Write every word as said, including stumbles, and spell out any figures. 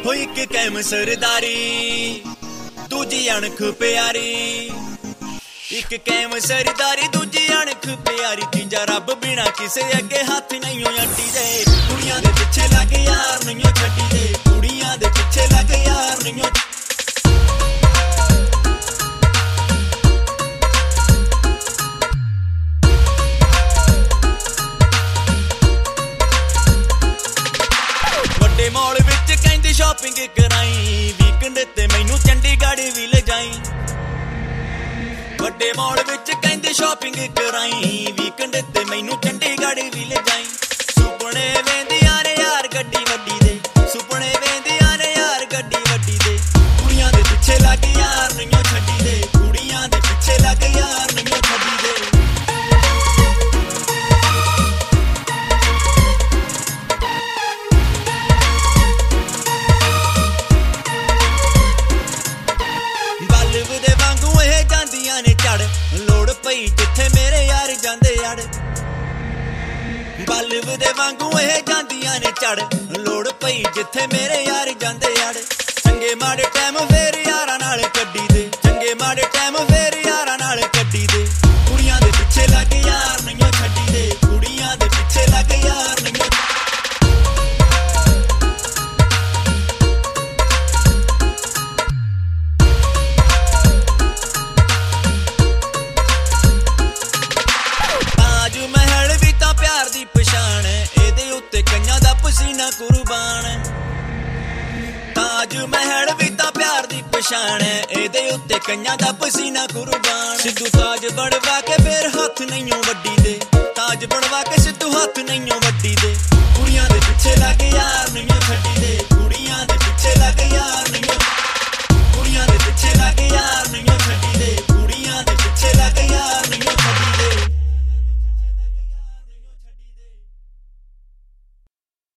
हो एक कैम सरदारी दूजी अणख प्यारी, एक कैम सरदारी दूजी अणख प्यारी, तीजा रब बिना किसे अगे हाथ नहीं अड्डी दे। कुड़ियां दे पिछे लग यार नहीं छड्डी दे, कुड़ियां दे पिछे लग यार नहीं। वड्डे मॉल विच कहंदी शॉपिंग कराई, वीकेंड ते मैनू चंडीगढ़ भी ले जाई। वड्डे मॉल विच कहंदी शॉपिंग कराई, वीकेंड ते मैनू चंडीगढ़ भी ले जाई। सुपने वेंदियां ने यार गड्डी वड्डी दे, सुपने वेंदियां ने यार गड्डी वड्डी दे। कुड़ियां दे पिछे लग यार नहीं छड्डी दे, कुड़ियां दे पिछे लग यार नहीं छड्डी दे। बल्ब दे वांगू एह जांदियां ने चढ़, लोड़ पई जिथे मेरे यार जांदे अड़। बल्ब दे वांगू एह जांदियां ने चढ़, लोड़ पई जिथे मेरे यार जांदे अड़। चंगे माड़े टाइम फेर यारां नाल कड्डी दे, चंगे माड़े टाइम फेर यारां नाल कड्डी दे। कुड़ियां दे पिछे लग यार नहीं छड्डी दे, कुड़ियां दे पिछे लग यार नहीं। महल भी तां प्यार दी पछाण, एदे उत्ते कन्यां दा पसीना कुर्बान। ताज महल भी तां प्यार दी पछाण, एदे उत्ते कन्यां दा पसीना कुर्बान। सिद्धू ताज बनवा के फिर हाथ नहीं वड्डी दे, ताज बनवा के सिद्धू हाथ नहीं वड्डी दे। कुड़ियां दे पिछे लग यार नहीं